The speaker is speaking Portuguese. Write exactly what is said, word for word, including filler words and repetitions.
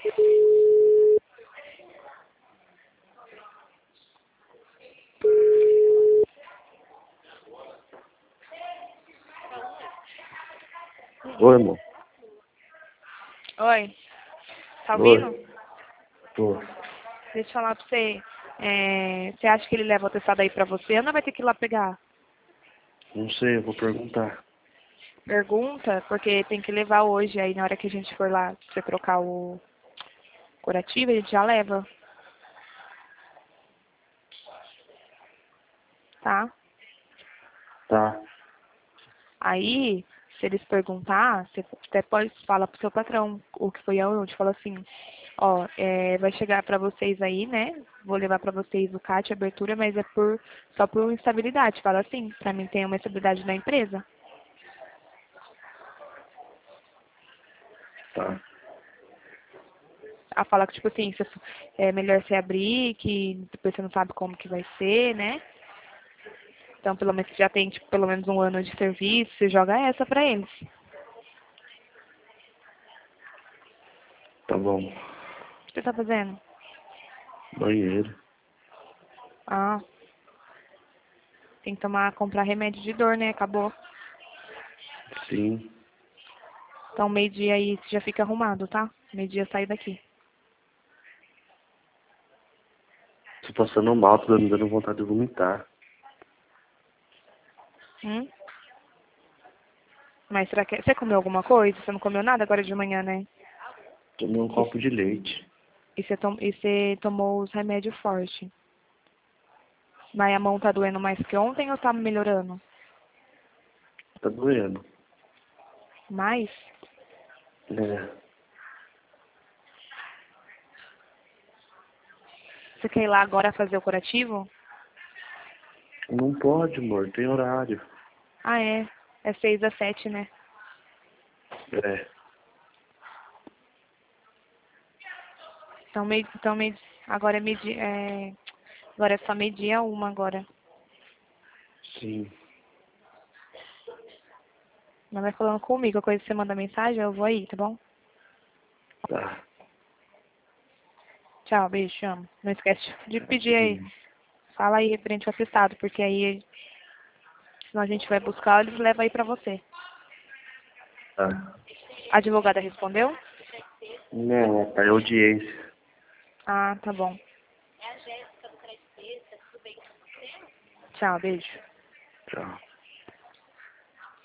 Oi, amor. Oi, tá Oi. ouvindo? Tô. Deixa eu falar pra você. É, você acha que ele leva o atestado aí pra você ou não vai ter que ir lá pegar? Não sei, eu vou perguntar. Pergunta, porque tem que levar hoje. Aí na hora que a gente for lá pra você trocar o curativo, a gente já leva. Tá? Tá. Aí, se eles perguntar, você até pode falar pro seu patrão o que foi aonde. Fala assim, ó, é, vai chegar pra vocês aí, né? Vou levar pra vocês o C A T, a abertura, mas é por só por instabilidade. Fala assim, pra mim tem uma estabilidade na empresa. Tá. A fala que, tipo assim, se- é melhor você abrir, que depois você não sabe como que vai ser, né? Então, pelo menos, você já tem, tipo, pelo menos um ano de serviço, você joga essa pra eles. Tá bom. O que você tá fazendo? Banheiro. Ah, tem que tomar, comprar remédio de dor, né? Acabou. Sim. Então, meio-dia aí você já fica arrumado, tá? Meio-dia sai daqui. Tô passando mal, tô me dando vontade de vomitar. Hum? Mas será que... Você comeu alguma coisa? Você não comeu nada agora de manhã, né? Tomei um copo de leite. E você, tom... e você tomou os remédios fortes. Mas a mão tá doendo mais que ontem ou tá melhorando? Tá doendo. Mais? É. Você quer ir lá agora fazer o curativo? Não pode, amor. Tem horário. Ah, é. É seis a sete, né? É. Então, meio, então meio, agora é meio dia, é, agora é só meio dia uma agora. Sim. Mas vai falando comigo, a coisa que você manda mensagem, eu vou aí, tá bom? Tá. Tchau, beijo, te amo. Não esquece de pedir aí. Sim. Fala aí referente ao atestado, porque aí, senão a gente vai buscar, eles levam aí pra você. Tá. A advogada respondeu? Não, tá em audiência. Ah, tá bom. Tchau, beijo. Tchau.